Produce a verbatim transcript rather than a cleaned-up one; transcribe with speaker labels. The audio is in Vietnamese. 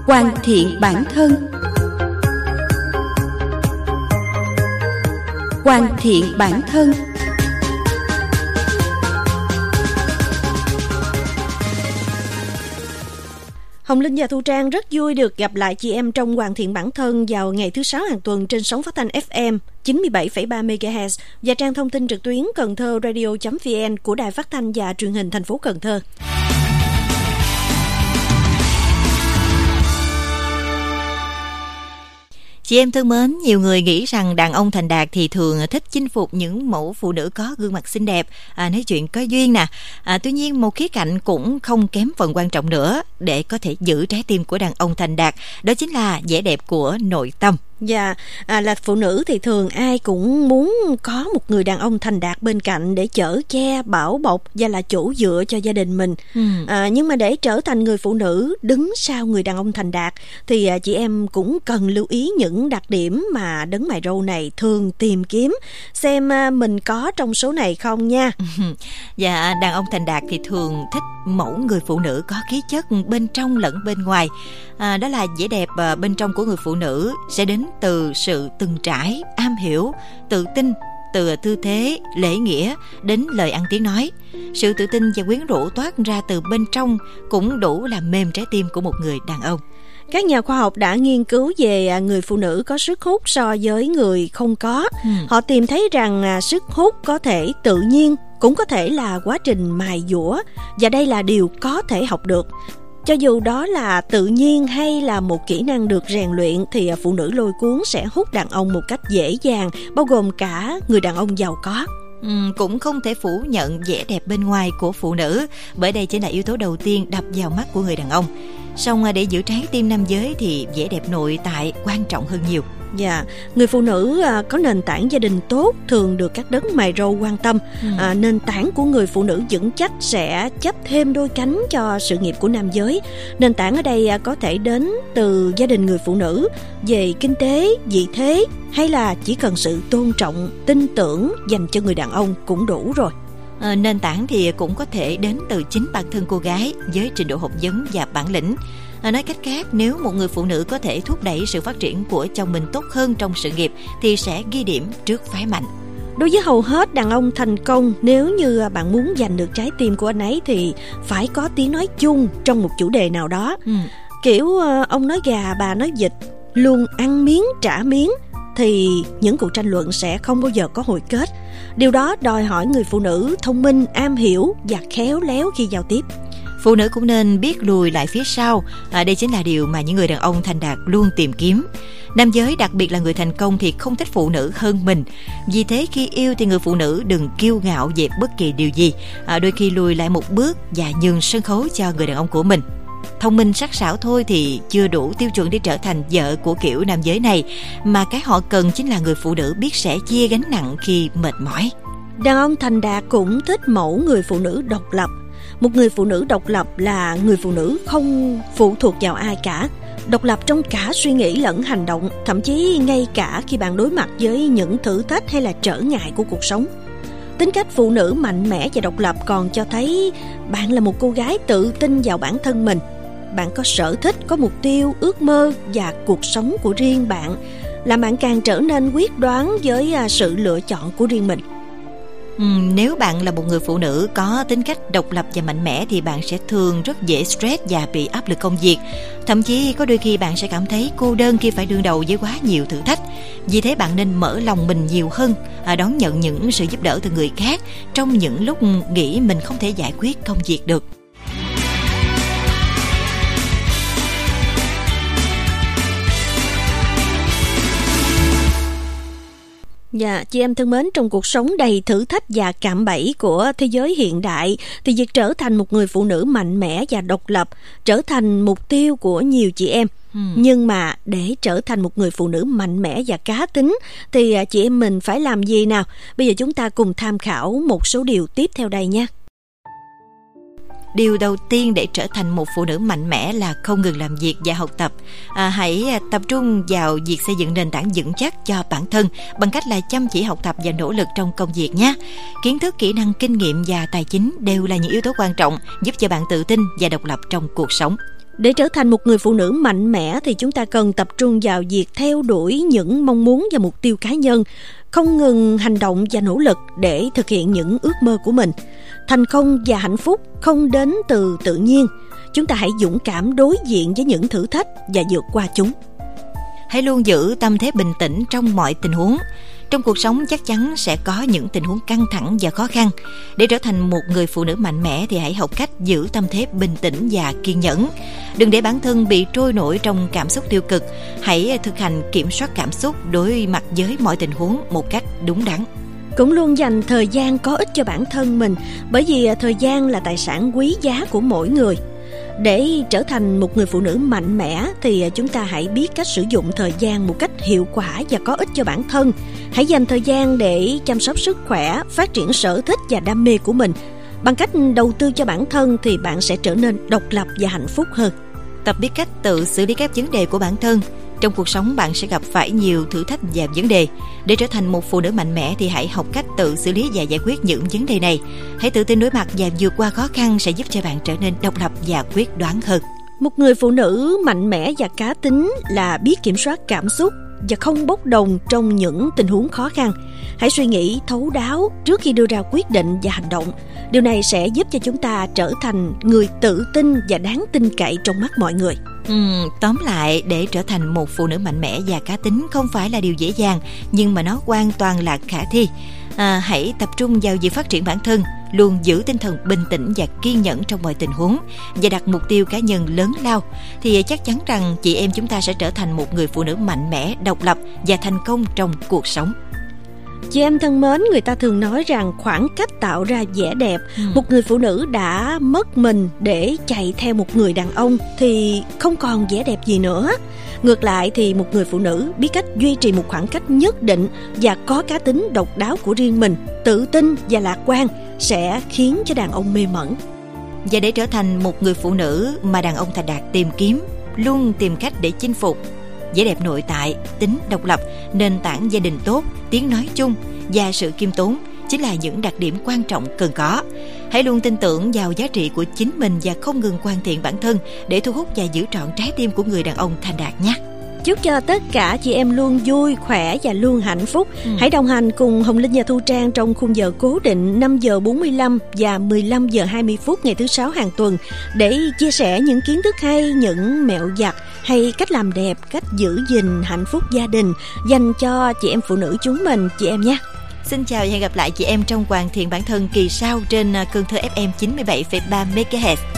Speaker 1: Hoàn thiện bản thân. Hoàn thiện bản thân.
Speaker 2: Hồng Linh và Thu Trang rất vui được gặp lại chị em trong Hoàn thiện bản thân vào ngày thứ sáu hàng tuần trên sóng phát thanh ép em chín mươi bảy phẩy ba mê ga héc và trang thông tin trực tuyến cần thơ radio chấm vn của Đài Phát thanh và Truyền hình thành phố Cần Thơ.
Speaker 3: Chị em thân mến, nhiều người nghĩ rằng đàn ông thành đạt thì thường thích chinh phục những mẫu phụ nữ có gương mặt xinh đẹp, à, nói chuyện có duyên nè. À, tuy nhiên một khía cạnh cũng không kém phần quan trọng nữa để có thể giữ trái tim của đàn ông thành đạt, đó chính là vẻ đẹp của nội tâm.
Speaker 2: Dạ, à, là phụ nữ thì thường ai cũng muốn có một người đàn ông thành đạt bên cạnh để chở che, bảo bọc và là chỗ dựa cho gia đình mình. Ừ. À, nhưng mà để trở thành người phụ nữ đứng sau người đàn ông thành đạt thì à, chị em cũng cần lưu ý những đặc điểm mà đấng mày râu này thường tìm kiếm, xem à, mình có trong số này không nha.
Speaker 3: Dạ, đàn ông thành đạt thì thường thích mẫu người phụ nữ có khí chất bên trong lẫn bên ngoài. À, đó là vẻ đẹp à, bên trong của người phụ nữ sẽ đến từ sự từng trải, am hiểu, tự tin, từ tư thế, lễ nghĩa đến lời ăn tiếng nói. Sự tự tin và quyến rũ toát ra từ bên trong cũng đủ làm mềm trái tim của một người đàn ông.
Speaker 2: Các nhà khoa học đã nghiên cứu về người phụ nữ có sức hút so với người không có. Ừ. Họ tìm thấy rằng sức hút có thể tự nhiên, cũng có thể là quá trình mài dũa, và đây là điều có thể học được. Cho dù đó là tự nhiên hay là một kỹ năng được rèn luyện thì phụ nữ lôi cuốn sẽ hút đàn ông một cách dễ dàng, bao gồm cả người đàn ông giàu có.
Speaker 3: Ừ, cũng không thể phủ nhận vẻ đẹp bên ngoài của phụ nữ, bởi đây chính là yếu tố đầu tiên đập vào mắt của người đàn ông. Song để giữ trái tim nam giới thì vẻ đẹp nội tại quan trọng hơn nhiều.
Speaker 2: Dạ, người phụ nữ à, có nền tảng gia đình tốt thường được các đấng mày râu quan tâm. Ừ. À, nền tảng của người phụ nữ vững chắc sẽ chấp thêm đôi cánh cho sự nghiệp của nam giới. Nền tảng ở đây à, có thể đến từ gia đình người phụ nữ, về kinh tế, vị thế, hay là chỉ cần sự tôn trọng, tin tưởng dành cho người đàn ông cũng đủ rồi.
Speaker 3: À, nền tảng thì cũng có thể đến từ chính bản thân cô gái với trình độ học vấn và bản lĩnh. À, nói cách khác, nếu một người phụ nữ có thể thúc đẩy sự phát triển của chồng mình tốt hơn trong sự nghiệp thì sẽ ghi điểm trước phái mạnh.
Speaker 2: Đối với hầu hết đàn ông thành công, nếu như bạn muốn giành được trái tim của anh ấy thì phải có tiếng nói chung trong một chủ đề nào đó. Ừ. Kiểu ông nói gà, bà nói vịt, luôn ăn miếng trả miếng, thì những cuộc tranh luận sẽ không bao giờ có hồi kết. Điều đó đòi hỏi người phụ nữ thông minh, am hiểu và khéo léo khi giao tiếp.
Speaker 3: Phụ nữ cũng nên biết lùi lại phía sau. À, đây chính là điều mà những người đàn ông thành đạt luôn tìm kiếm. Nam giới, đặc biệt là người thành công, thì không thích phụ nữ hơn mình. Vì thế khi yêu thì người phụ nữ đừng kiêu ngạo về bất kỳ điều gì. À, đôi khi lùi lại một bước và nhường sân khấu cho người đàn ông của mình. Thông minh sắc sảo thôi thì chưa đủ tiêu chuẩn để trở thành vợ của kiểu nam giới này, mà cái họ cần chính là người phụ nữ biết sẻ chia gánh nặng khi mệt mỏi.
Speaker 2: Đàn ông thành đạt cũng thích mẫu người phụ nữ độc lập. Một người phụ nữ độc lập là người phụ nữ không phụ thuộc vào ai cả, độc lập trong cả suy nghĩ lẫn hành động, thậm chí ngay cả khi bạn đối mặt với những thử thách hay là trở ngại của cuộc sống. Tính cách phụ nữ mạnh mẽ và độc lập còn cho thấy bạn là một cô gái tự tin vào bản thân mình. Bạn có sở thích, có mục tiêu, ước mơ và cuộc sống của riêng bạn, làm bạn càng trở nên quyết đoán với sự lựa chọn của riêng mình.
Speaker 3: Ừ, nếu bạn là một người phụ nữ có tính cách độc lập và mạnh mẽ thì bạn sẽ thường rất dễ stress và bị áp lực công việc. Thậm chí có đôi khi bạn sẽ cảm thấy cô đơn khi phải đương đầu với quá nhiều thử thách. Vì thế bạn nên mở lòng mình nhiều hơn, à, đón nhận những sự giúp đỡ từ người khác trong những lúc nghĩ mình không thể giải quyết công việc được.
Speaker 2: Dạ, chị em thân mến, trong cuộc sống đầy thử thách và cạm bẫy của thế giới hiện đại thì việc trở thành một người phụ nữ mạnh mẽ và độc lập trở thành mục tiêu của nhiều chị em. Ừ. Nhưng mà để trở thành một người phụ nữ mạnh mẽ và cá tính thì chị em mình phải làm gì nào? Bây giờ chúng ta cùng tham khảo một số điều tiếp theo đây nha.
Speaker 3: Điều đầu tiên để trở thành một phụ nữ mạnh mẽ là không ngừng làm việc và học tập. À, hãy tập trung vào việc xây dựng nền tảng vững chắc cho bản thân bằng cách là chăm chỉ học tập và nỗ lực trong công việc nhé. Kiến thức, kỹ năng, kinh nghiệm và tài chính đều là những yếu tố quan trọng giúp cho bạn tự tin và độc lập trong cuộc sống.
Speaker 2: Để trở thành một người phụ nữ mạnh mẽ thì chúng ta cần tập trung vào việc theo đuổi những mong muốn và mục tiêu cá nhân, không ngừng hành động và nỗ lực để thực hiện những ước mơ của mình. Thành công và hạnh phúc không đến từ tự nhiên. Chúng ta hãy dũng cảm đối diện với những thử thách và vượt qua chúng.
Speaker 3: Hãy luôn giữ tâm thế bình tĩnh trong mọi tình huống. Trong cuộc sống chắc chắn sẽ có những tình huống căng thẳng và khó khăn. Để trở thành một người phụ nữ mạnh mẽ thì hãy học cách giữ tâm thế bình tĩnh và kiên nhẫn. Đừng để bản thân bị trôi nổi trong cảm xúc tiêu cực. Hãy thực hành kiểm soát cảm xúc đối mặt với mọi tình huống một cách đúng đắn.
Speaker 2: Cũng luôn dành thời gian có ích cho bản thân mình, bởi vì thời gian là tài sản quý giá của mỗi người. Để trở thành một người phụ nữ mạnh mẽ thì chúng ta hãy biết cách sử dụng thời gian một cách hiệu quả và có ích cho bản thân. Hãy dành thời gian để chăm sóc sức khỏe, phát triển sở thích và đam mê của mình. Bằng cách đầu tư cho bản thân thì bạn sẽ trở nên độc lập và hạnh phúc hơn.
Speaker 3: Tập biết cách tự xử lý các vấn đề của bản thân. Trong cuộc sống bạn sẽ gặp phải nhiều thử thách và vấn đề. Để trở thành một phụ nữ mạnh mẽ thì hãy học cách tự xử lý và giải quyết những vấn đề này. Hãy tự tin đối mặt và vượt qua khó khăn sẽ giúp cho bạn trở nên độc lập và quyết đoán hơn.
Speaker 2: Một người phụ nữ mạnh mẽ và cá tính là biết kiểm soát cảm xúc và không bốc đồng trong những tình huống khó khăn. Hãy suy nghĩ thấu đáo trước khi đưa ra quyết định và hành động. Điều này sẽ giúp cho chúng ta trở thành người tự tin và đáng tin cậy trong mắt mọi người.
Speaker 3: Ừ, tóm lại, để trở thành một phụ nữ mạnh mẽ và cá tính không phải là điều dễ dàng, nhưng mà nó hoàn toàn là khả thi. À, hãy tập trung vào việc phát triển bản thân, luôn giữ tinh thần bình tĩnh và kiên nhẫn trong mọi tình huống và đặt mục tiêu cá nhân lớn lao, thì chắc chắn rằng chị em chúng ta sẽ trở thành một người phụ nữ mạnh mẽ, độc lập và thành công trong cuộc sống.
Speaker 2: Chị em thân mến, người ta thường nói rằng khoảng cách tạo ra vẻ đẹp. ừ. Một người phụ nữ đã mất mình để chạy theo một người đàn ông thì không còn vẻ đẹp gì nữa. Ngược lại thì một người phụ nữ biết cách duy trì một khoảng cách nhất định và có cá tính độc đáo của riêng mình, tự tin và lạc quan sẽ khiến cho đàn ông mê mẩn.
Speaker 3: Và để trở thành một người phụ nữ mà đàn ông thành đạt tìm kiếm, luôn tìm cách để chinh phục, vẻ đẹp nội tại, tính độc lập, nền tảng gia đình tốt, tiếng nói chung và sự khiêm tốn chính là những đặc điểm quan trọng cần có. Hãy luôn tin tưởng vào giá trị của chính mình và không ngừng hoàn thiện bản thân để thu hút và giữ trọn trái tim của người đàn ông thành đạt nhé.
Speaker 2: Chúc cho tất cả chị em luôn vui, khỏe và luôn hạnh phúc. ừ. Hãy đồng hành cùng Hồng Linh và Thu Trang trong khung giờ cố định năm giờ bốn mươi lăm và mười lăm giờ hai mươi phút ngày thứ sáu hàng tuần để chia sẻ những kiến thức hay, những mẹo vặt hay cách làm đẹp, cách giữ gìn hạnh phúc gia đình dành cho chị em phụ nữ chúng mình, chị em nhé.
Speaker 3: Xin chào và hẹn gặp lại chị em trong hoàn thiện bản thân kỳ sau trên kênh thơ ép em chín mươi bảy phẩy ba mê ga héc.